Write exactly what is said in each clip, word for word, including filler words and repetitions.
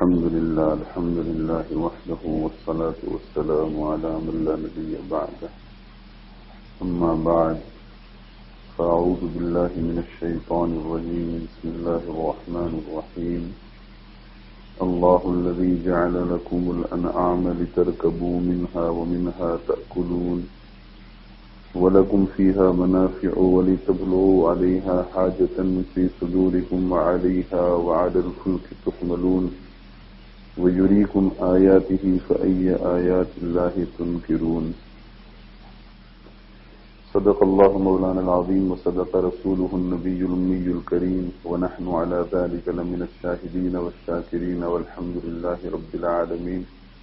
الحمد لله الحمد لله وحده والصلاة والسلام على من لا نبي بعده. أما بعد، فأعوذ بالله من الشيطان الرجيم. بسم الله الرحمن الرحيم. الله الذي جعل لكم الأنعام لتركبوا منها ومنها تأكلون ولكم فيها منافع ولتبلغوا عليها حاجة في صدوركم وعليها وعلى الفلك تحملون ويريكم آياته فأي آيات الله تنكرون. صدق الله مولانا العظيم وصدق رسوله النبي الأمي الكريم ونحن على ذلك لمن الشاهدين والشاكرين والحمد لله رب العالمين.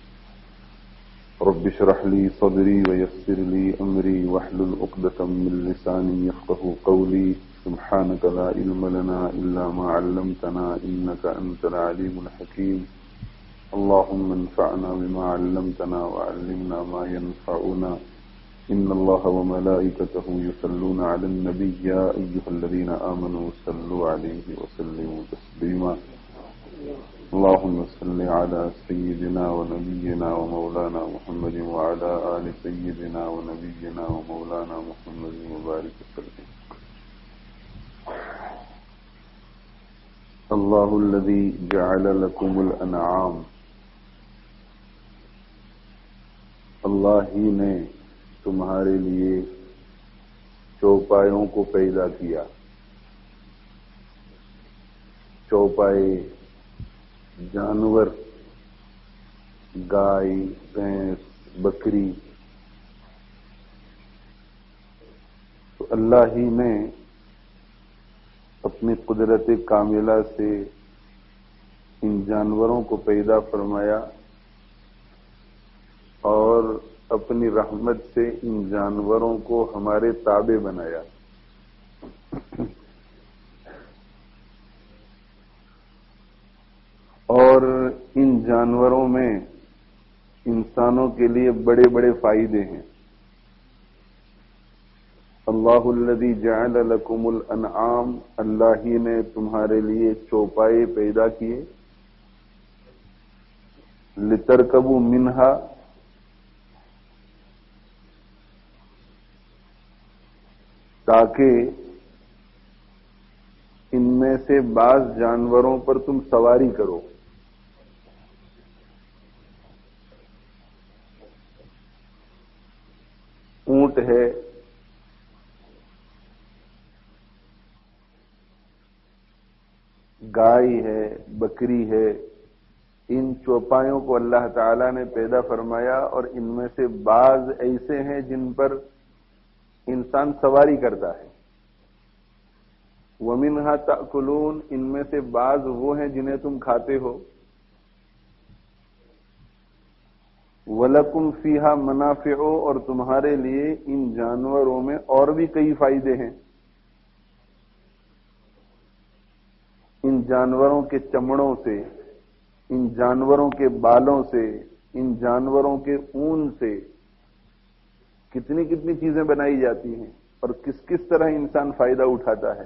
رب اشرح لي صدري ويسر لي أمري واحلل عقدة من لساني يفقهوا قولي. سبحانك لا علم لنا إلا ما علمتنا إنك أنت العليم الحكيم. اللهم انفعنا بما علمتنا وعلمنا ما ينفعنا. إن الله وملائكته يصلون على النبي يا أيها الذين آمنوا صلوا عليه وسلموا تسليما. اللهم صل على سيدنا ونبينا ومولانا محمد وعلى آل سيدنا ونبينا ومولانا محمد وبارك وسلم. الله الذي جعل لكم الأنعام، اللہ ہی نے تمہارے لیے چوپایوں کو پیدا کیا. چوپائے جانور، گائے، بھینس، بکری، تو اللہ ہی نے اپنی قدرت کاملہ سے ان جانوروں کو پیدا فرمایا اور اپنی رحمت سے ان جانوروں کو ہمارے تابع بنایا. اور ان جانوروں میں انسانوں کے لیے بڑے بڑے فائدے ہیں. اللہ الذی جعل لکم الانعام، اللہ ہی نے تمہارے لیے چوپائے پیدا کیے. لترکبوا منہا، تاکہ ان میں سے بعض جانوروں پر تم سواری کرو. اونٹ ہے، گائے ہے، بکری ہے، ان چوپایوں کو اللہ تعالی نے پیدا فرمایا اور ان میں سے بعض ایسے ہیں جن پر انسان سواری کرتا ہے. وَمِنْهَا تَأْكُلُونَ، ان میں سے بعض وہ ہیں جنہیں تم کھاتے ہو. وَلَكُمْ فِيهَا مَنَافِعُ، اور تمہارے لیے ان جانوروں میں اور بھی کئی فائدے ہیں. ان جانوروں کے چمڑوں سے، ان جانوروں کے بالوں سے، ان جانوروں کے اون سے کتنی کتنی چیزیں بنائی جاتی ہیں اور کس کس طرح انسان فائدہ اٹھاتا ہے.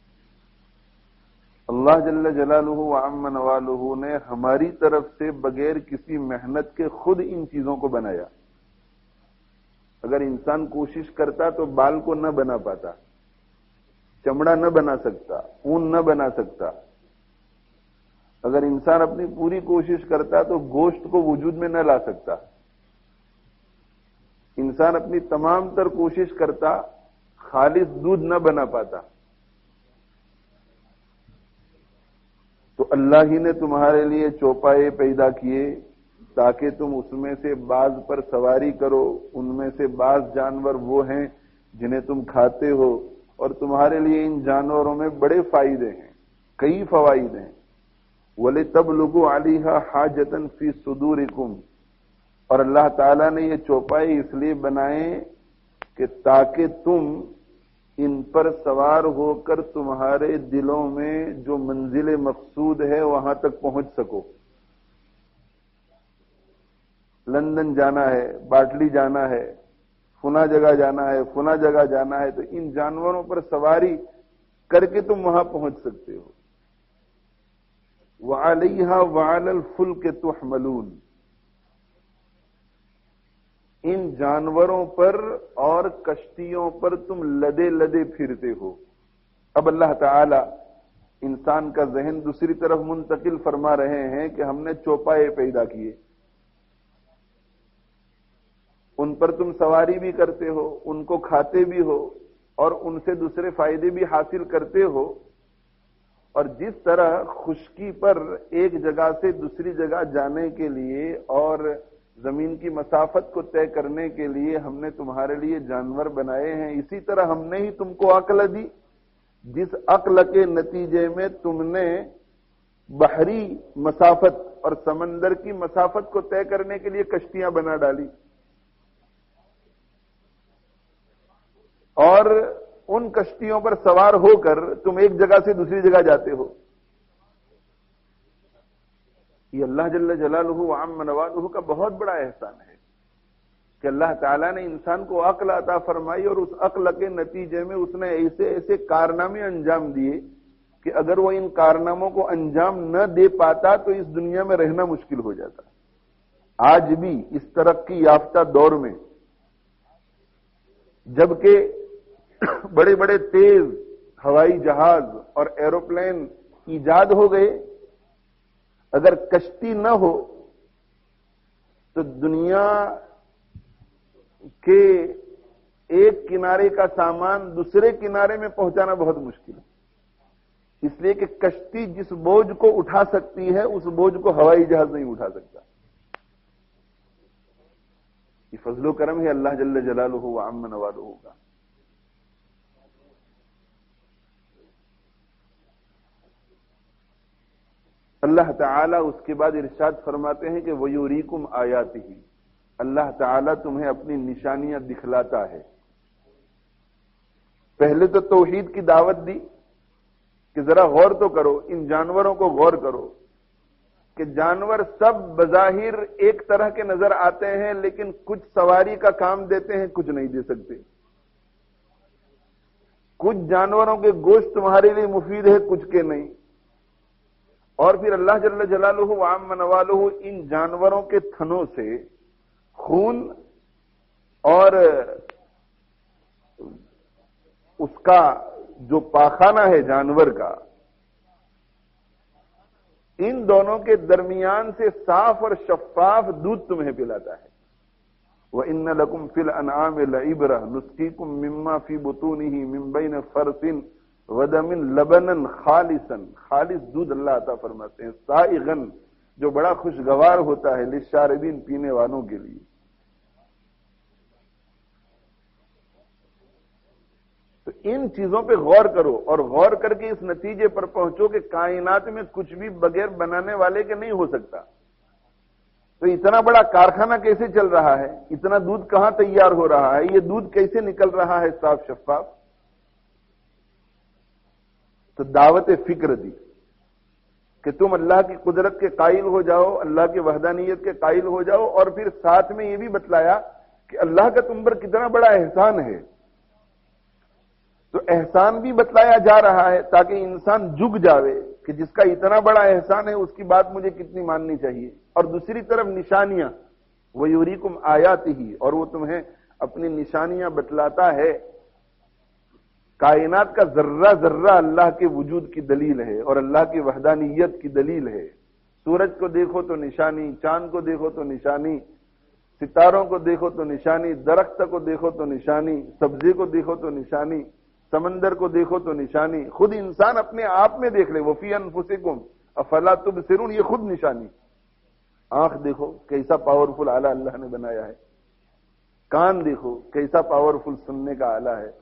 اللہ جل جلالہ وعم نوالہ نے ہماری طرف سے بغیر کسی محنت کے خود ان چیزوں کو بنایا. اگر انسان کوشش کرتا تو بال کو نہ بنا پاتا، چمڑا نہ بنا سکتا، اون نہ بنا سکتا. اگر انسان اپنی پوری کوشش کرتا تو گوشت کو وجود میں نہ لا سکتا. انسان اپنی تمام تر کوشش کرتا، خالص دودھ نہ بنا پاتا. تو اللہ ہی نے تمہارے لیے چوپائے پیدا کیے تاکہ تم اس میں سے بعض پر سواری کرو. ان میں سے بعض جانور وہ ہیں جنہیں تم کھاتے ہو اور تمہارے لیے ان جانوروں میں بڑے فائدے ہیں، کئی فوائد ہیں. وَلِتَبْلُغُوا عَلَيْهَا حَاجَةً فِي صُدُورِكُمْ، اور اللہ تعالیٰ نے یہ چوپائے اس لیے بنائے کہ تاکہ تم ان پر سوار ہو کر تمہارے دلوں میں جو منزل مقصود ہے وہاں تک پہنچ سکو. لندن جانا ہے، باٹلی جانا ہے، فنا جگہ جانا ہے، فنا جگہ جانا ہے، تو ان جانوروں پر سواری کر کے تم وہاں پہنچ سکتے ہو. وَعَلَيْهَا وَعَلَى الْفُلْكِ تُحْمَلُونَ، ان جانوروں پر اور کشتیوں پر تم لدے لدے پھرتے ہو۔ اب اللہ تعالی انسان کا ذہن دوسری طرف منتقل فرما رہے ہیں کہ ہم نے چوپائے پیدا کیے، ان پر تم سواری بھی کرتے ہو، ان کو کھاتے بھی ہو اور ان سے دوسرے فائدے بھی حاصل کرتے ہو، اور جس طرح خشکی پر ایک جگہ سے دوسری جگہ جانے کے لیے اور زمین کی مسافت کو طے کرنے کے لیے ہم نے تمہارے لیے جانور بنائے ہیں، اسی طرح ہم نے ہی تم کو عقل دی، جس عقل کے نتیجے میں تم نے بحری مسافت اور سمندر کی مسافت کو طے کرنے کے لیے کشتیاں بنا ڈالی، اور ان کشتیوں پر سوار ہو کر تم ایک جگہ سے دوسری جگہ جاتے ہو۔ یہ اللہ جل جلالہ وعم نوالہ کا بہت بڑا احسان ہے کہ اللہ تعالیٰ نے انسان کو عقل عطا فرمائی، اور اس عقل کے نتیجے میں اس نے ایسے ایسے کارنامے انجام دیے کہ اگر وہ ان کارناموں کو انجام نہ دے پاتا تو اس دنیا میں رہنا مشکل ہو جاتا۔ آج بھی اس ترقی یافتہ دور میں جبکہ بڑے بڑے تیز ہوائی جہاز اور ایروپلین ایجاد ہو گئے، اگر کشتی نہ ہو تو دنیا کے ایک کنارے کا سامان دوسرے کنارے میں پہنچانا بہت مشکل ہے، اس لیے کہ کشتی جس بوجھ کو اٹھا سکتی ہے اس بوجھ کو ہوائی جہاز نہیں اٹھا سکتا۔ یہ فضل و کرم ہے اللہ جل جلالہ وعم نوالہ کا۔ اللہ تعالیٰ اس کے بعد ارشاد فرماتے ہیں کہ وَيُرِيكُمْ آيَاتِهِ، اللہ تعالیٰ تمہیں اپنی نشانیاں دکھلاتا ہے۔ پہلے تو توحید کی دعوت دی کہ ذرا غور تو کرو، ان جانوروں کو غور کرو کہ جانور سب بظاہر ایک طرح کے نظر آتے ہیں، لیکن کچھ سواری کا کام دیتے ہیں، کچھ نہیں دے سکتے۔ کچھ جانوروں کے گوشت تمہارے لیے مفید ہے، کچھ کے نہیں۔ اور پھر اللہ جل جلالہ وعم نوالہ ان جانوروں کے تھنوں سے خون اور اس کا جو پاخانہ ہے جانور کا، ان دونوں کے درمیان سے صاف اور شفاف دودھ تمہیں پلاتا ہے۔ وَإِنَّ لَكُمْ فِي الْأَنْعَامِ لَعِبْرَةً نُسْقِيكُم مِّمَّا فِي بُطُونِهِ مِن بَيْنِ فَرْثٍ وَدَمٍ لَبَنًا خَالِصًا، خالص دودھ اللہ عطا فرماتے ہیں، سائغًا، جو بڑا خوشگوار ہوتا ہے، للشاربین، پینے والوں کے لیے۔ تو ان چیزوں پہ غور کرو، اور غور کر کے اس نتیجے پر پہنچو کہ کائنات میں کچھ بھی بغیر بنانے والے کے نہیں ہو سکتا۔ تو اتنا بڑا کارخانہ کیسے چل رہا ہے؟ اتنا دودھ کہاں تیار ہو رہا ہے؟ یہ دودھ کیسے نکل رہا ہے صاف شفاف؟ تو دعوت فکر دی کہ تم اللہ کی قدرت کے قائل ہو جاؤ، اللہ کی وحدانیت کے قائل ہو جاؤ، اور پھر ساتھ میں یہ بھی بتلایا کہ اللہ کا تم پر کتنا بڑا احسان ہے۔ تو احسان بھی بتلایا جا رہا ہے تاکہ انسان جھک جاوے کہ جس کا اتنا بڑا احسان ہے اس کی بات مجھے کتنی ماننی چاہیے۔ اور دوسری طرف نشانیاں، وَيُرِيكُمْ آيَاتِهِ، اور وہ تمہیں اپنی نشانیاں بتلاتا ہے۔ کائنات کا ذرہ ذرہ اللہ کے وجود کی دلیل ہے اور اللہ کی وحدانیت کی دلیل ہے۔ سورج کو دیکھو تو نشانی، چاند کو دیکھو تو نشانی، ستاروں کو دیکھو تو نشانی، درخت کو دیکھو تو نشانی، سبزی کو دیکھو تو نشانی، سمندر کو دیکھو تو نشانی، خود انسان اپنے آپ میں دیکھ لے، وَفِي أَنفُسِكُمْ أَفَلَا تُبْصِرُونَ، یہ خود نشانی۔ آنکھ دیکھو کیسا پاورفل آلہ اللہ نے بنایا ہے، کان دیکھو کیسا پاورفل سننے کا آلہ ہے،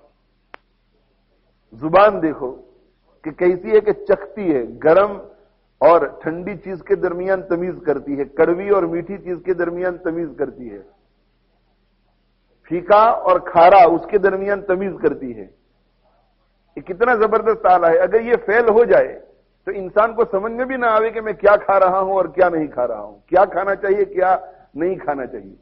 زبان دیکھو کہ کیسی ہے کہ چکھتی ہے، گرم اور ٹھنڈی چیز کے درمیان تمیز کرتی ہے، کڑوی اور میٹھی چیز کے درمیان تمیز کرتی ہے، پھیکا اور کھارا اس کے درمیان تمیز کرتی ہے۔ یہ کتنا زبردست آلہ ہے۔ اگر یہ فیل ہو جائے تو انسان کو سمجھ میں بھی نہ آوے کہ میں کیا کھا رہا ہوں اور کیا نہیں کھا رہا ہوں، کیا کھانا چاہیے کیا نہیں کھانا چاہیے۔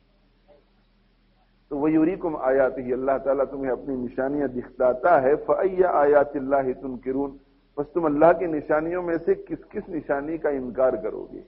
تو وَيُرِيكُمْ آيَاتِهِ، اللہ تعالیٰ تمہیں اپنی نشانیاں دکھلاتا ہے۔ فَأَيَّ آيَاتِ اللَّهِ تُنْكِرُونَ، بس تم اللہ کی نشانیوں میں سے کس کس نشانی کا انکار کرو گے؟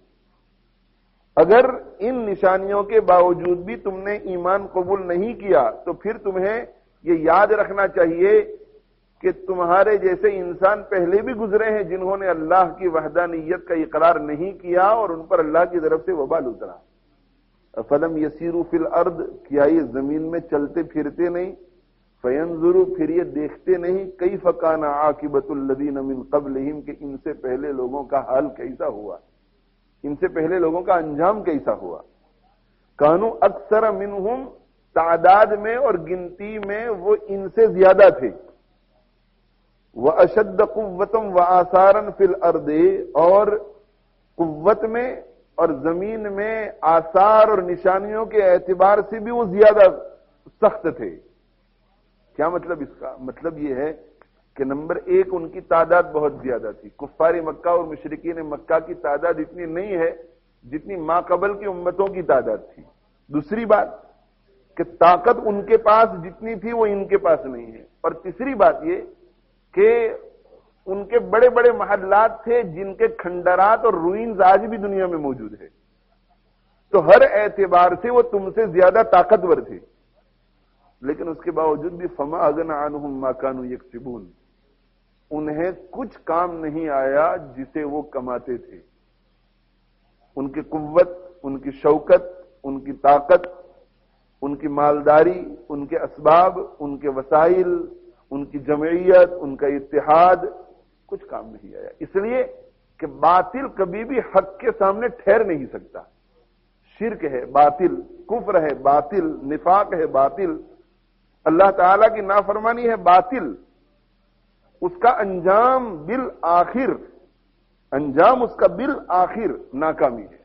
اگر ان نشانیوں کے باوجود بھی تم نے ایمان قبول نہیں کیا تو پھر تمہیں یہ یاد رکھنا چاہیے کہ تمہارے جیسے انسان پہلے بھی گزرے ہیں جنہوں نے اللہ کی وحدانیت کا اقرار نہیں کیا اور ان پر اللہ کی طرف سے وبال اترا۔ فلم یسیروا فی الارض، کیا یہ زمین میں چلتے پھرتے نہیں؟ فینظروا، پھر یہ دیکھتے نہیں، کیف کان عاقبۃ الذین من قبلہم، کہ ان سے پہلے لوگوں کا حال کیسا ہوا، ان سے پہلے لوگوں کا انجام کیسا ہوا۔ کانوا اکثر منہم، تعداد میں اور گنتی میں وہ ان سے زیادہ تھے۔ وَأَشَدَّ قُوَّةً وَآثَارًا فِي الْأَرْضِ، اور قوت میں اور زمین میں آثار اور نشانیوں کے اعتبار سے بھی وہ زیادہ سخت تھے۔ کیا مطلب اس کا؟ مطلب یہ ہے کہ نمبر ایک، ان کی تعداد بہت زیادہ تھی۔ کفار مکہ اور مشرکین مکہ کی تعداد اتنی نہیں ہے جتنی ما قبل کی امتوں کی تعداد تھی۔ دوسری بات کہ طاقت ان کے پاس جتنی تھی وہ ان کے پاس نہیں ہے۔ اور تیسری بات یہ کہ ان کے بڑے بڑے محلات تھے جن کے کھنڈرات اور روئنز آج بھی دنیا میں موجود ہے، تو ہر اعتبار سے وہ تم سے زیادہ طاقتور تھے، لیکن اس کے باوجود بھی فما اغنی عنہم ما کانوا یکسبون، انہیں کچھ کام نہیں آیا جسے وہ کماتے تھے۔ ان کی قوت، ان کی شوکت، ان کی طاقت، ان کی مالداری، ان کے اسباب، ان کے وسائل، ان کی جمعیت، ان کا اتحاد، کچھ کام نہیں آیا، اس لیے کہ باطل کبھی بھی حق کے سامنے ٹھہر نہیں سکتا۔ شرک ہے باطل، کفر ہے باطل، نفاق ہے باطل، اللہ تعالی کی نافرمانی ہے باطل، اس کا انجام بالآخر انجام اس کا بالآخر ناکامی ہے۔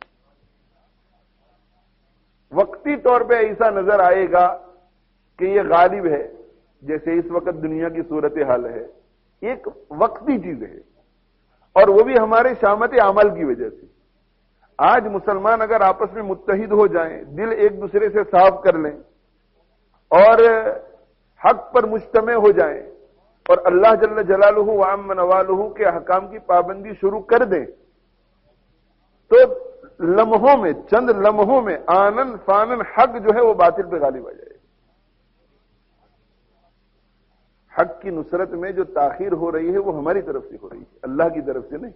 وقتی طور پہ ایسا نظر آئے گا کہ یہ غالب ہے، جیسے اس وقت دنیا کی صورتحال ہے، ایک وقتی چیز ہے، اور وہ بھی ہمارے شامت عمل کی وجہ سے۔ آج مسلمان اگر آپس میں متحد ہو جائیں، دل ایک دوسرے سے صاف کر لیں اور حق پر مجتمع ہو جائیں اور اللہ جل جلالہ و عم نوالہ کے احکام کی پابندی شروع کر دیں، تو لمحوں میں، چند لمحوں میں آنن فانن حق جو ہے وہ باطل پہ غالب آ جائے۔ حق کی نصرت میں جو تاخیر ہو رہی ہے وہ ہماری طرف سے ہو رہی ہے، اللہ کی طرف سے نہیں۔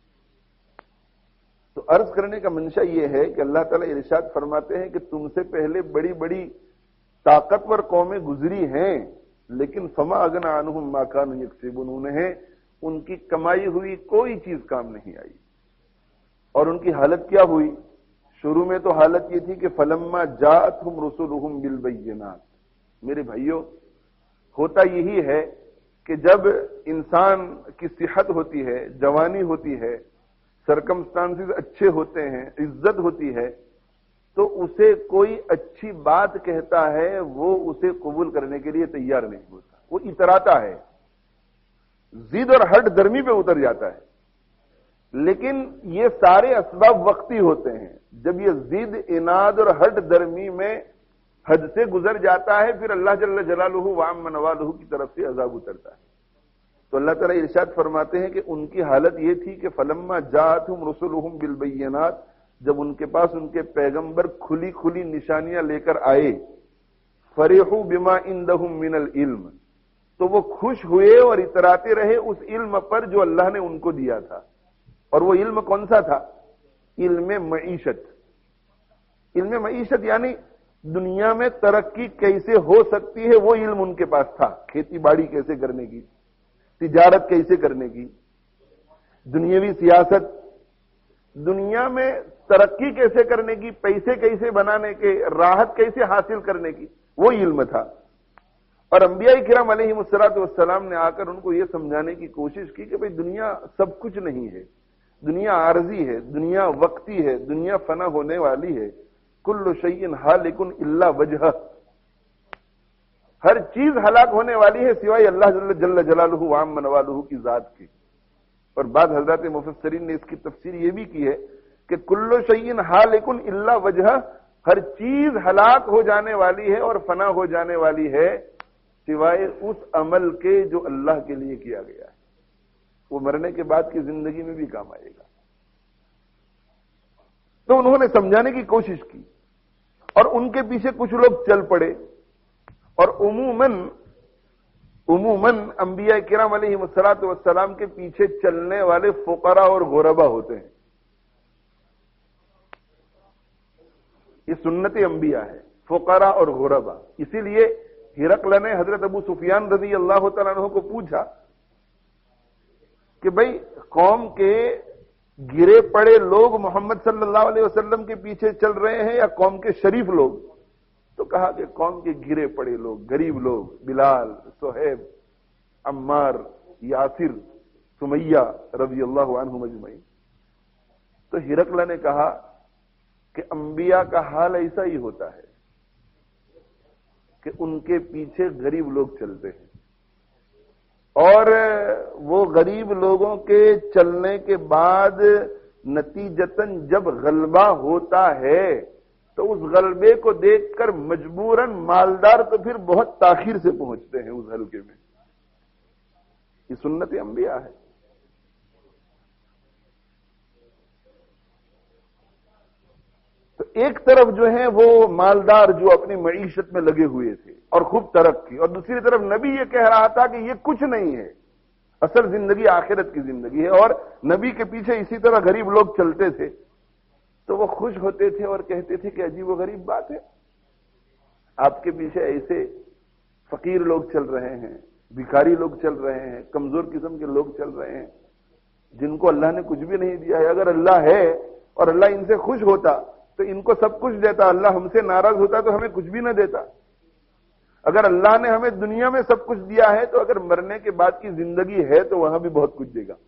تو عرض کرنے کا منشا یہ ہے کہ اللہ تعالیٰ ارشاد فرماتے ہیں کہ تم سے پہلے بڑی بڑی طاقتور قومیں گزری ہیں، لیکن فما اغنی عنہم ما کانوا یکسبون، انہیں ان کی کمائی ہوئی کوئی چیز کام نہیں آئی۔ اور ان کی حالت کیا ہوئی؟ شروع میں تو حالت یہ تھی کہ فلما جاءتہم رسلہم بالبینات۔ میرے بھائیوں، ہوتا یہی ہے کہ جب انسان کی صحت ہوتی ہے، جوانی ہوتی ہے، سرکمسٹانسز اچھے ہوتے ہیں، عزت ہوتی ہے، تو اسے کوئی اچھی بات کہتا ہے وہ اسے قبول کرنے کے لیے تیار نہیں ہوتا، وہ اتراتا ہے، ضد اور ہٹ درمی پہ اتر جاتا ہے۔ لیکن یہ سارے اسباب وقتی ہوتے ہیں، جب یہ ضد، اناد اور ہٹ درمی میں حد سے گزر جاتا ہے پھر اللہ جل جلالہ و عم نوالہ کی طرف سے عذاب اترتا ہے۔ تو اللہ تعالیٰ ارشاد فرماتے ہیں کہ ان کی حالت یہ تھی کہ فلما جاءتہم رسلہم بالبینات، جب ان کے پاس ان کے پیغمبر کھلی کھلی نشانیاں لے کر آئے، فرحوا بما عندہم من العلم، تو وہ خوش ہوئے اور اتراتے رہے اس علم پر جو اللہ نے ان کو دیا تھا۔ اور وہ علم کون سا تھا؟ علم معیشت۔ علم معیشت یعنی دنیا میں ترقی کیسے ہو سکتی ہے وہ علم ان کے پاس تھا، کھیتی باڑی کیسے کرنے کی، تجارت کیسے کرنے کی، دنیاوی سیاست، دنیا میں ترقی کیسے کرنے کی، پیسے کیسے بنانے کے، راحت کیسے حاصل کرنے کی، وہ علم تھا۔ اور انبیاء کرام علیہم الصلوۃ والسلام نے آ کر ان کو یہ سمجھانے کی کوشش کی کہ بھئی دنیا سب کچھ نہیں ہے، دنیا عارضی ہے، دنیا وقتی ہے، دنیا فنا ہونے والی ہے، کل شیء ہالک الا وجہہ، ہر چیز ہلاک ہونے والی ہے سوائے اللہ جل جل جلالہ و عم نوالہ کی ذات کی۔ اور بعض حضرات مفسرین نے اس کی تفسیر یہ بھی کی ہے کہ کل شیء ہالک الا وجہہ، ہر چیز ہلاک ہو جانے والی ہے اور فنا ہو جانے والی ہے سوائے اس عمل کے جو اللہ کے لیے کیا گیا ہے۔ وہ مرنے کے بعد کی زندگی میں بھی کام آئے گا. تو انہوں نے سمجھانے کی کوشش کی اور ان کے پیچھے کچھ لوگ چل پڑے. اور عموماً عموماً انبیاء کرام علیہ الصلوۃ والسلام کے پیچھے چلنے والے فقراء اور غربا ہوتے ہیں. یہ سنت انبیاء ہے، فقراء اور غربا. اسی لیے ہرقل نے حضرت ابو سفیان رضی اللہ تعالیٰ عنہ کو پوچھا کہ بھائی قوم کے گرے پڑے لوگ محمد صلی اللہ علیہ وسلم کے پیچھے چل رہے ہیں یا قوم کے شریف لوگ؟ تو کہا کہ قوم کے گرے پڑے لوگ، غریب لوگ، بلال، صہیب، عمار، یاسر، سمیہ رضی اللہ عنہم اجمعین. تو ہرقل نے کہا کہ انبیاء کا حال ایسا ہی ہوتا ہے کہ ان کے پیچھے غریب لوگ چلتے ہیں، اور وہ غریب لوگوں کے چلنے کے بعد نتیجتاً جب غلبہ ہوتا ہے تو اس غلبے کو دیکھ کر مجبوراً مالدار تو پھر بہت تاخیر سے پہنچتے ہیں اس حلقے میں. یہ سنت انبیاء ہے. تو ایک طرف جو ہیں وہ مالدار جو اپنی معیشت میں لگے ہوئے تھے اور خوب ترقی، اور دوسری طرف نبی یہ کہہ رہا تھا کہ یہ کچھ نہیں ہے، اصل زندگی آخرت کی زندگی ہے. اور نبی کے پیچھے اسی طرح غریب لوگ چلتے تھے تو وہ خوش ہوتے تھے اور کہتے تھے کہ عجیب و غریب بات ہے، آپ کے پیچھے ایسے فقیر لوگ چل رہے ہیں، بھکاری لوگ چل رہے ہیں، کمزور قسم کے لوگ چل رہے ہیں جن کو اللہ نے کچھ بھی نہیں دیا ہے. اگر اللہ ہے اور اللہ ان سے خوش ہوتا تو ان کو سب کچھ دیتا، اللہ ہم سے ناراض ہوتا تو ہمیں کچھ بھی نہ دیتا. اگر اللہ نے ہمیں دنیا میں سب کچھ دیا ہے تو اگر مرنے کے بعد کی زندگی ہے تو وہاں بھی بہت کچھ دے گا.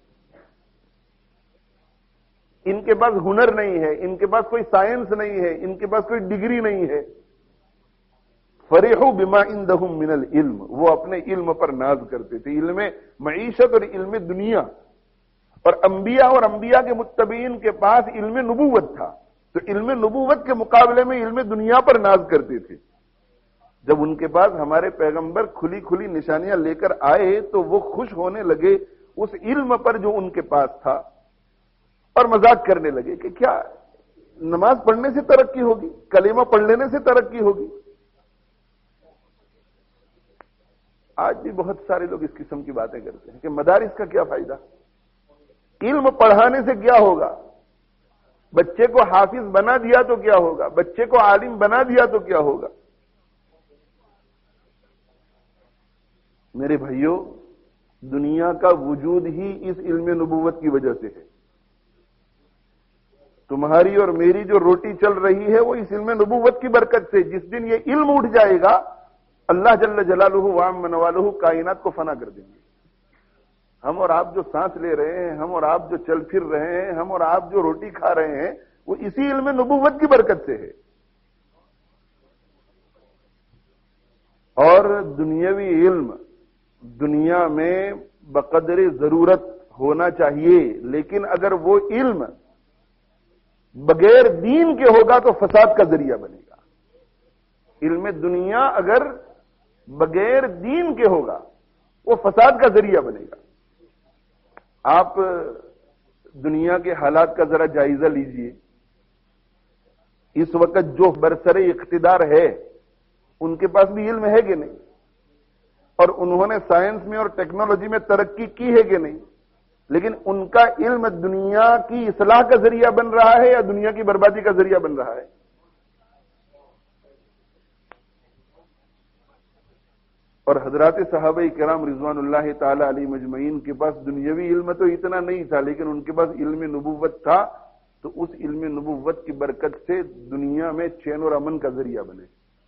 ان کے پاس ہنر نہیں ہے، ان کے پاس کوئی سائنس نہیں ہے، ان کے پاس کوئی ڈگری نہیں ہے. فرحوا بما عندهم من العلم، وہ اپنے علم پر ناز کرتے تھے، علم معیشت اور علم دنیا. اور انبیاء اور انبیاء کے متبعین کے پاس علم نبوت تھا، تو علم نبوت کے مقابلے میں علم دنیا پر ناز کرتے تھے. جب ان کے پاس ہمارے پیغمبر کھلی کھلی نشانیاں لے کر آئے تو وہ خوش ہونے لگے اس علم پر جو ان کے پاس تھا، اور مذاق کرنے لگے کہ کیا نماز پڑھنے سے ترقی ہوگی، کلمہ پڑھ لینے سے ترقی ہوگی. آج بھی بہت سارے لوگ اس قسم کی باتیں کرتے ہیں کہ مدارس کا کیا فائدہ، علم پڑھانے سے کیا ہوگا، بچے کو حافظ بنا دیا تو کیا ہوگا، بچے کو عالم بنا دیا تو کیا ہوگا. میرے بھائیوں، دنیا کا وجود ہی اس علم نبوت کی وجہ سے ہے. تمہاری اور میری جو روٹی چل رہی ہے وہ اس علم نبوت کی برکت سے. جس دن یہ علم اٹھ جائے گا اللہ جل جلالہ وعم نوالہ کائنات کو فنا کر دیں گے. ہم اور آپ جو سانس لے رہے ہیں، ہم اور آپ جو چل پھر رہے ہیں، ہم اور آپ جو روٹی کھا رہے ہیں، وہ اسی علم نبوت کی برکت سے ہے. اور دنیاوی علم دنیا میں بقدر ضرورت ہونا چاہیے، لیکن اگر وہ علم بغیر دین کے ہوگا تو فساد کا ذریعہ بنے گا. علم دنیا اگر بغیر دین کے ہوگا وہ فساد کا ذریعہ بنے گا. آپ دنیا کے حالات کا ذرا جائزہ لیجئے. اس وقت جو برسر اقتدار ہے ان کے پاس بھی علم ہے کہ نہیں، اور انہوں نے سائنس میں اور ٹیکنالوجی میں ترقی کی ہے کہ نہیں، لیکن ان کا علم دنیا کی اصلاح کا ذریعہ بن رہا ہے یا دنیا کی بربادی کا ذریعہ بن رہا ہے. اور حضرات صحابہ کرام رضوان اللہ تعالی علیہم اجمعین کے پاس دنیاوی علم تو اتنا نہیں تھا، لیکن ان کے پاس علم نبوت تھا، تو اس علم نبوت کی برکت سے دنیا میں چین اور امن کا ذریعہ بنے.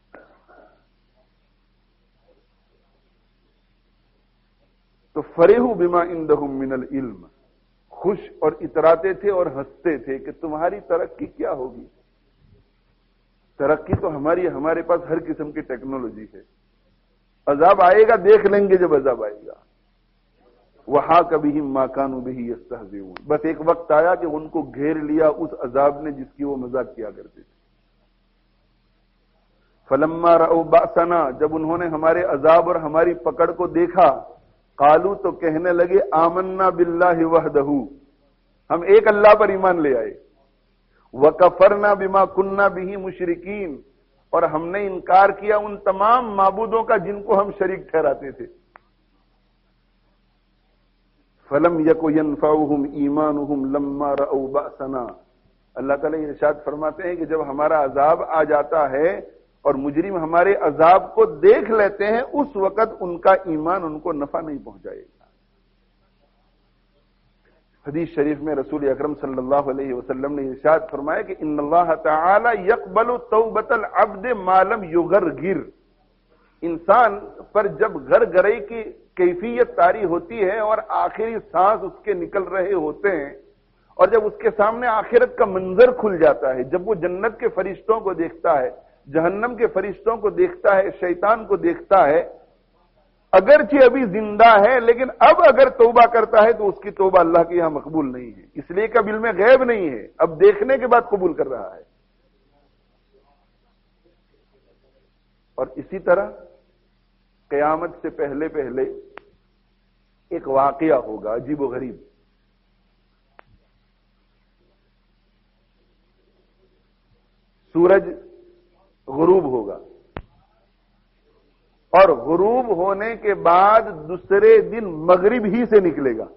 تو فرحوا بما عندهم من العلم، خوش اور اتراتے تھے اور ہنستے تھے کہ تمہاری ترقی کیا ہوگی. ترقی تو ہماری ہمارے پاس ہر قسم کی ٹیکنالوجی ہے. عذاب آئے گا، دیکھ لیں گے جب عذاب آئے گا. وحاق بہم ما كانوا به يستهزئون، بس ایک وقت آیا کہ ان کو گھیر لیا اس عذاب نے جس کی وہ مذاق کیا کرتے تھے. فلما رأوا بأسنا، جب انہوں نے ہمارے عذاب اور ہماری پکڑ کو دیکھا، قالو تو کہنے لگے آمنا باللہ وحدہ، ہم ایک اللہ پر ایمان لے آئے، وکفرنا بما کننا بہ مشرکین، اور ہم نے انکار کیا ان تمام معبودوں کا جن کو ہم شریک ٹھہراتے تھے۔ فلم یک ینفعہم ایمانہم لما رأوا بأسنا، اللہ تعالیٰ ارشاد فرماتے ہیں کہ جب ہمارا عذاب آ جاتا ہے اور مجرم ہمارے عذاب کو دیکھ لیتے ہیں، اس وقت ان کا ایمان ان کو نفع نہیں پہنچائے گا۔ حدیث شریف میں رسول اکرم صلی اللہ علیہ وسلم نے ارشاد فرمایا کہ ان اللہ تعالی یقبل توبۃ العبد ما لم یغرغر، انسان پر جب غرغرے کی کیفیت طاری ہوتی ہے اور آخری سانس اس کے نکل رہے ہوتے ہیں، اور جب اس کے سامنے آخرت کا منظر کھل جاتا ہے، جب وہ جنت کے فرشتوں کو دیکھتا ہے، جہنم کے فرشتوں کو دیکھتا ہے، شیطان کو دیکھتا ہے، اگرچہ ابھی زندہ ہے لیکن اب اگر توبہ کرتا ہے تو اس کی توبہ اللہ کے یہاں مقبول نہیں ہے، اس لیے کہ اب علم غیب نہیں ہے، اب دیکھنے کے بعد قبول کر رہا ہے۔ اور اسی طرح قیامت سے پہلے پہلے ایک واقعہ ہوگا عجیب و غریب، سورج غروب ہوگا، اور غروب ہونے کے بعد دوسرے دن مغرب ہی سے نکلے گا،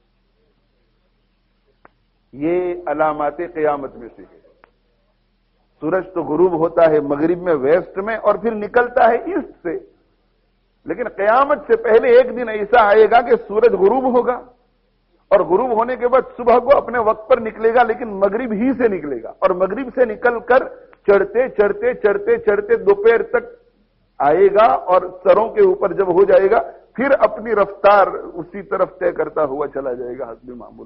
یہ علامات قیامت میں سے ہے۔ سورج تو غروب ہوتا ہے مغرب میں، ویسٹ میں، اور پھر نکلتا ہے ایسٹ سے، لیکن قیامت سے پہلے ایک دن ایسا آئے گا کہ سورج غروب ہوگا، اور غروب ہونے کے بعد صبح کو اپنے وقت پر نکلے گا لیکن مغرب ہی سے نکلے گا، اور مغرب سے نکل کر چڑھتے چڑھتے چڑھتے چڑھتے دوپہر تک آئے گا، اور سروں کے اوپر جب ہو جائے گا پھر اپنی رفتار اسی طرف طے کرتا ہوا چلا جائے گا حسب معمول۔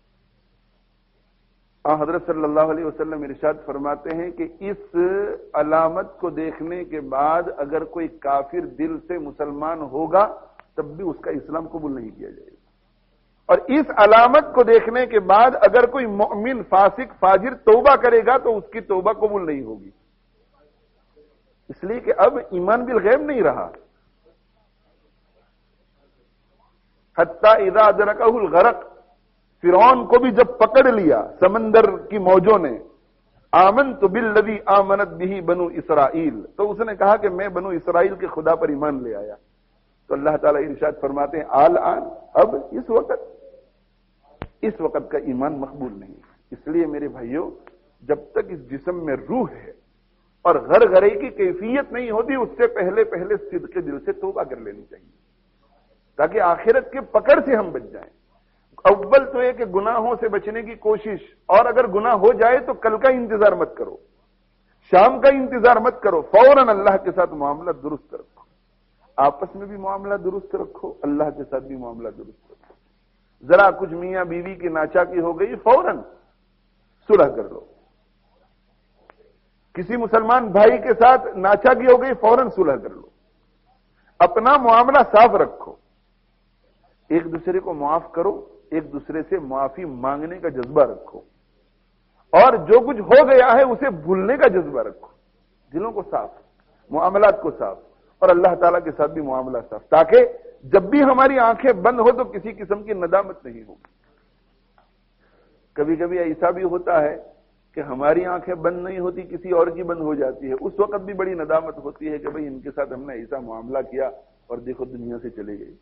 حضرت صلی اللہ علیہ وسلم ارشاد فرماتے ہیں کہ اس علامت کو دیکھنے کے بعد اگر کوئی کافر دل سے مسلمان ہوگا تب بھی اس کا اسلام قبول نہیں کیا جائے گا، اور اس علامت کو دیکھنے کے بعد اگر کوئی مؤمن فاسق فاجر توبہ کرے گا تو اس کی توبہ قبول نہیں ہوگی، اس لیے کہ اب ایمان بالغیب نہیں رہا۔ حتی اذا ادرکہ الغرق، فرعون کو بھی جب پکڑ لیا سمندر کی موجوں نے، آمنت بالذی آمنت بہ بنو اسرائیل، تو اس نے کہا کہ میں بنو اسرائیل کے خدا پر ایمان لے آیا، تو اللہ تعالیٰ ارشاد فرماتے ہیں آل آن، اب اس وقت اس وقت کا ایمان مقبول نہیں۔ اس لیے میرے بھائیوں، جب تک اس جسم میں روح ہے اور غرغرے کی کیفیت نہیں ہوتی، اس سے پہلے پہلے صدق دل سے توبہ کر لینی چاہیے تاکہ آخرت کے پکڑ سے ہم بچ جائیں۔ اول تو یہ کہ گناہوں سے بچنے کی کوشش، اور اگر گناہ ہو جائے تو کل کا انتظار مت کرو، شام کا انتظار مت کرو، فوراً اللہ کے ساتھ معاملہ درست رکھو، آپس میں بھی معاملہ درست رکھو، اللہ کے ساتھ بھی معاملہ درست رکھو۔ ذرا کچھ میاں بیوی کی ناچاکی ہو گئی، فوراً صلح کر لو، کسی مسلمان بھائی کے ساتھ ناچاکی ہو گئی، فوراً صلح کر لو، اپنا معاملہ صاف رکھو، ایک دوسرے کو معاف کرو، ایک دوسرے سے معافی مانگنے کا جذبہ رکھو، اور جو کچھ ہو گیا ہے اسے بھولنے کا جذبہ رکھو، دلوں کو صاف، معاملات کو صاف، اور اللہ تعالیٰ کے ساتھ بھی معاملہ صاف، تاکہ جب بھی ہماری آنکھیں بند ہو تو کسی قسم کی ندامت نہیں ہوگی۔ کبھی کبھی ایسا بھی ہوتا ہے کہ ہماری آنکھیں بند نہیں ہوتی، کسی اور کی بند ہو جاتی ہے، اس وقت بھی بڑی ندامت ہوتی ہے کہ بھئی ان کے ساتھ ہم نے ایسا معاملہ کیا اور دیکھو دنیا سے چلے گئے۔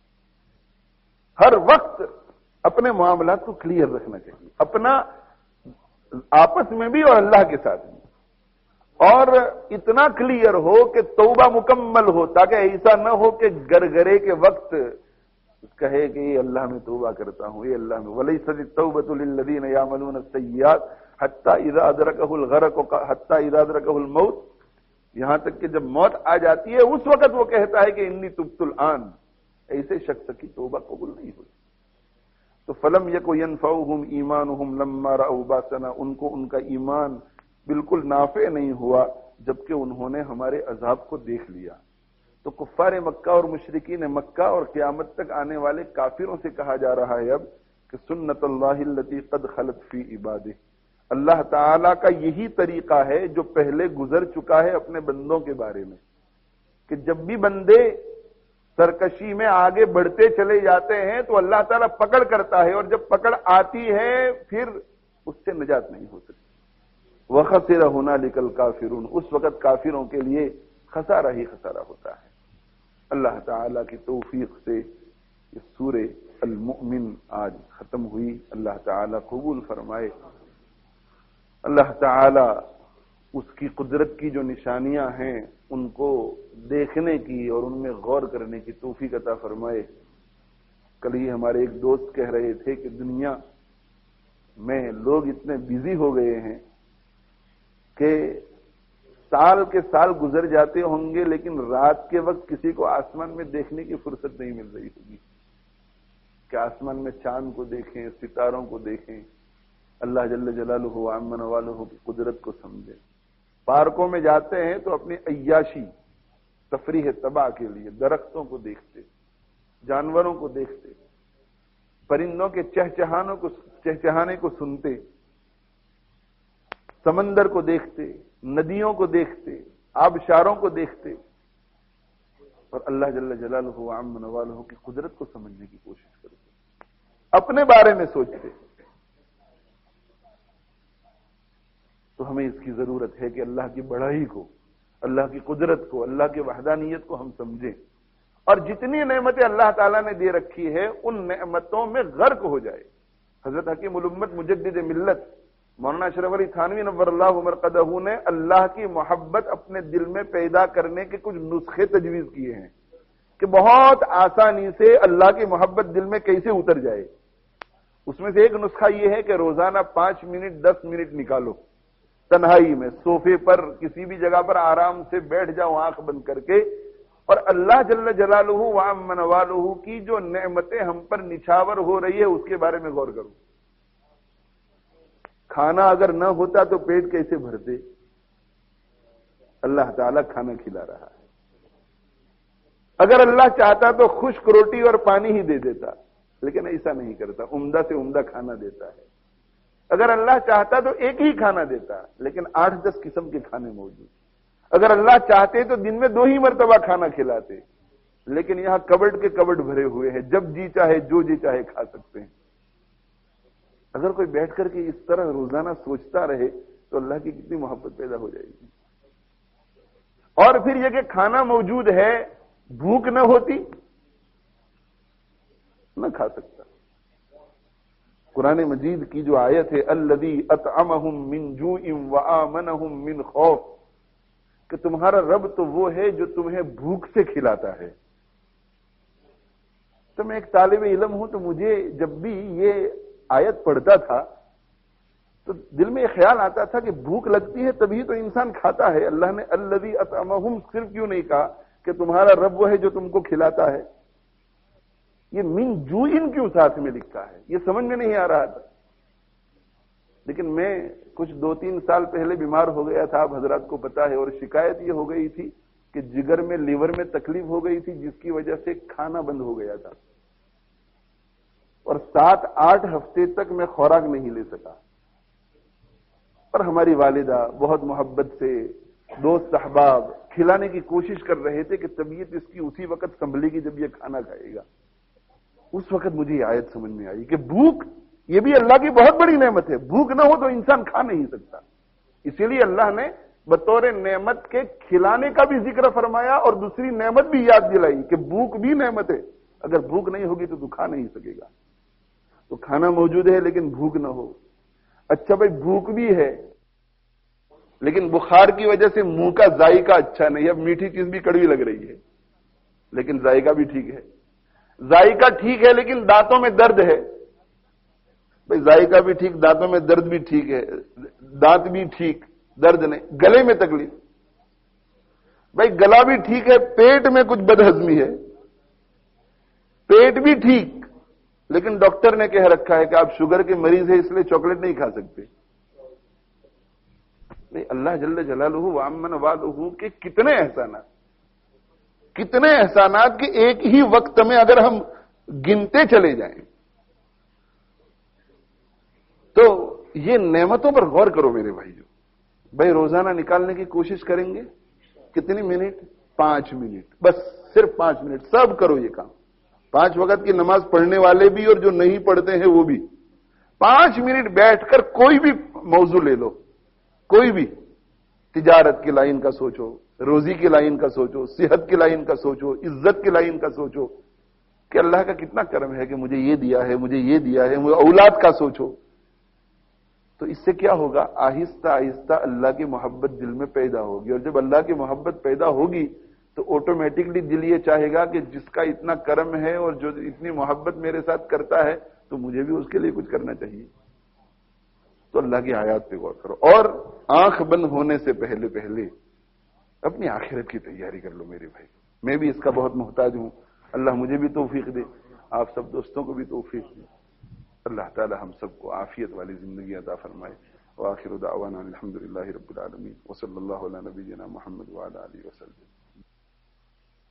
ہر وقت اپنے معاملات کو کلیئر رکھنا چاہیے، اپنا آپس میں بھی اور اللہ کے ساتھ بھی، اور اتنا کلیئر ہو کہ توبہ مکمل ہو، تاکہ ایسا نہ ہو کہ گرگرے کے وقت کہے کہ یہ اللہ میں توبہ کرتا ہوں، یہ اللہ میں وَلَيْسَتِ التَّوْبَةُ لِلَّذِينَ يَعْمَلُونَ السَّيِّئَاتِ حَتَّى إِذَا أَدْرَكَهُ الْغَرَقُ حَتَّى إِذَا أَدْرَكَهُ الْمَوْتُ، یہاں تک کہ جب موت آ جاتی ہے اس وقت وہ کہتا ہے کہ انی تبت الآن، ایسے شخص کی توبہ قبول نہیں ہوئی۔ تو فلم یک ینفعہم ایمانہم لما رأوا باسنا، ان کو ان کا ایمان بالکل نافع نہیں ہوا جبکہ انہوں نے ہمارے عذاب کو دیکھ لیا۔ تو کفار مکہ اور مشرکین مکہ اور قیامت تک آنے والے کافروں سے کہا جا رہا ہے اب کہ سنت اللہ التی قد خلت فی عبادہ، اللہ تعالی کا یہی طریقہ ہے جو پہلے گزر چکا ہے اپنے بندوں کے بارے میں، کہ جب بھی بندے سرکشی میں آگے بڑھتے چلے جاتے ہیں تو اللہ تعالیٰ پکڑ کرتا ہے، اور جب پکڑ آتی ہے پھر اس سے نجات نہیں ہو سکتی۔ وَخَسِرَ هُنَالِكَ الْكَافِرُونَ، اس وقت کافروں کے لیے خسارہ ہی خسارہ ہوتا ہے۔ اللہ تعالیٰ کی توفیق سے یہ سورہ المؤمن آج ختم ہوئی۔ اللہ تعالیٰ قبول فرمائے۔ اللہ تعالیٰ اس کی قدرت کی جو نشانیاں ہیں ان کو دیکھنے کی اور ان میں غور کرنے کی توفیق عطا فرمائے۔ کل ہی ہمارے ایک دوست کہہ رہے تھے کہ دنیا میں لوگ اتنے بزی ہو گئے ہیں کہ سال کے سال گزر جاتے ہوں گے لیکن رات کے وقت کسی کو آسمان میں دیکھنے کی فرصت نہیں مل رہی ہوگی کہ آسمان میں چاند کو دیکھیں، ستاروں کو دیکھیں، اللہ جل جلالہ و عم نوالہ کی قدرت کو سمجھیں۔ پارکوں میں جاتے ہیں تو اپنی عیاشی تفریح تباہ کے لیے درختوں کو دیکھتے، جانوروں کو دیکھتے، پرندوں کے چہچہانوں کو چہچہانے کو سنتے، سمندر کو دیکھتے، ندیوں کو دیکھتے، آبشاروں کو دیکھتے، اور اللہ جل جلالہ و عم نوالہ کی قدرت کو سمجھنے کی کوشش کرتے، اپنے بارے میں سوچتے۔ تو ہمیں اس کی ضرورت ہے کہ اللہ کی بڑائی کو، اللہ کی قدرت کو، اللہ کی وحدانیت کو ہم سمجھیں، اور جتنی نعمتیں اللہ تعالیٰ نے دے رکھی ہے ان نعمتوں میں غرق ہو جائے۔ حضرت حکیم الامت مجدد ملت مولانا اشرف علی تھانوی نور اللہ مرقدہ نے اللہ کی محبت اپنے دل میں پیدا کرنے کے کچھ نسخے تجویز کیے ہیں کہ بہت آسانی سے اللہ کی محبت دل میں کیسے اتر جائے۔ اس میں سے ایک نسخہ یہ ہے کہ روزانہ پانچ منٹ دس منٹ نکالو، تنہائی میں صوفے پر کسی بھی جگہ پر آرام سے بیٹھ جاؤ آنکھ بند کر کے، اور اللہ جل جلالہ و عم نوالہ کی جو نعمتیں ہم پر نچھاور ہو رہی ہے اس کے بارے میں غور کرو۔ کھانا اگر نہ ہوتا تو پیٹ کیسے بھرتے؟ اللہ تعالیٰ کھانا کھلا رہا ہے۔ اگر اللہ چاہتا تو خشک روٹی اور پانی ہی دے دیتا، لیکن ایسا نہیں کرتا، عمدہ سے عمدہ کھانا دیتا ہے۔ اگر اللہ چاہتا تو ایک ہی کھانا دیتا، لیکن آٹھ دس قسم کے کھانے موجود۔ اگر اللہ چاہتے تو دن میں دو ہی مرتبہ کھانا کھلاتے، لیکن یہاں کبڈ کے کبڈ بھرے ہوئے ہیں، جب جی چاہے جو جی چاہے کھا سکتے ہیں۔ اگر کوئی بیٹھ کر کے اس طرح روزانہ سوچتا رہے تو اللہ کی کتنی محبت پیدا ہو جائے گی۔ اور پھر یہ کہ کھانا موجود ہے، بھوک نہ ہوتی نہ کھا سکتا۔ قرآن مجید کی جو آیت ہے الذی اطعمہم من جوع وآمنہم من خوف، کہ تمہارا رب تو وہ ہے جو تمہیں بھوک سے کھلاتا ہے۔ تو میں ایک طالب علم ہوں تو مجھے جب بھی یہ آیت پڑھتا تھا تو دل میں یہ خیال آتا تھا کہ بھوک لگتی ہے تبھی تو انسان کھاتا ہے۔ اللہ نے الذی اطعمہم صرف کیوں نہیں کہا کہ تمہارا رب وہ ہے جو تم کو کھلاتا ہے؟ یہ من جوئن کیوں ساتھ میں لکھا ہے؟ یہ سمجھ میں نہیں آ رہا تھا۔ لیکن میں کچھ دو تین سال پہلے بیمار ہو گیا تھا، آپ حضرات کو پتا ہے، اور شکایت یہ ہو گئی تھی کہ جگر میں لیور میں تکلیف ہو گئی تھی جس کی وجہ سے کھانا بند ہو گیا تھا، اور سات آٹھ ہفتے تک میں خوراک نہیں لے سکا۔ اور ہماری والدہ بہت محبت سے دوست احباب کھلانے کی کوشش کر رہے تھے کہ طبیعت اس کی اسی وقت سنبھلے گی جب یہ کھانا کھائے گا۔ اس وقت مجھے یہ آیت سمجھ میں آئی کہ بھوک یہ بھی اللہ کی بہت بڑی نعمت ہے، بھوک نہ ہو تو انسان کھا نہیں سکتا۔ اسی لیے اللہ نے بطور نعمت کے کھلانے کا بھی ذکر فرمایا اور دوسری نعمت بھی یاد دلائی کہ بھوک بھی نعمت ہے، اگر بھوک نہیں ہوگی تو تو کھا نہیں سکے گا۔ تو کھانا موجود ہے لیکن بھوک نہ ہو۔ اچھا بھائی بھوک بھی ہے لیکن بخار کی وجہ سے منہ کا ذائقہ اچھا نہیں ہے، اب میٹھی چیز بھی کڑوی لگ رہی ہے لیکن ذائقہ بھی ٹھیک ہے، ذائقہ ٹھیک ہے لیکن دانتوں میں درد ہے۔ بھائی ذائقہ بھی ٹھیک، دانتوں میں درد بھی ٹھیک ہے، دانت بھی ٹھیک، درد نہیں، گلے میں تکلیف۔ بھائی گلا بھی ٹھیک ہے، پیٹ میں کچھ بدہضمی ہے، پیٹ بھی ٹھیک لیکن ڈاکٹر نے کہہ رکھا ہے کہ آپ شوگر کے مریض ہیں اس لیے چاکلیٹ نہیں کھا سکتے۔ نہیں، اللہ جل جلالہ و عم نوالہ کے کتنے احسانات، کتنے احسانات کہ ایک ہی وقت میں اگر ہم گنتے چلے جائیں تو یہ نعمتوں پر غور کرو میرے بھائیو۔ بھائی روزانہ نکالنے کی کوشش کریں گے، کتنی منٹ؟ پانچ منٹ، بس صرف پانچ منٹ سب کرو یہ کام. پانچ وقت کی نماز پڑھنے والے بھی اور جو نہیں پڑھتے ہیں وہ بھی پانچ منٹ بیٹھ کر کوئی بھی موضوع لے لو, کوئی بھی تجارت کی لائن کا سوچو, روزی کی لائن کا سوچو, صحت کی لائن کا سوچو, عزت کی لائن کا سوچو کہ اللہ کا کتنا کرم ہے کہ مجھے یہ دیا ہے, مجھے یہ دیا ہے, مجھے اولاد کا سوچو. تو اس سے کیا ہوگا, آہستہ آہستہ اللہ کی محبت دل میں پیدا ہوگی, اور جب اللہ کی محبت پیدا ہوگی تو آٹومیٹکلی دل یہ چاہے گا کہ جس کا اتنا کرم ہے اور جو اتنی محبت میرے ساتھ کرتا ہے تو مجھے بھی اس کے لیے کچھ کرنا چاہیے. تو اللہ کی آیات پہ غور کرو, اور آنکھ بند ہونے سے پہلے پہلے اپنی آخرت کی تیاری کر لو میرے بھائی. میں بھی اس کا بہت محتاج ہوں, اللہ مجھے بھی توفیق دے, آپ سب دوستوں کو بھی توفیق دے. اللہ تعالی ہم سب کو عافیت والی زندگی عطا فرمائے. وآخر دعوانا الحمدللہ رب العالمین وصلی اللہ علی نبینا محمد وعلی آلہ وسلم.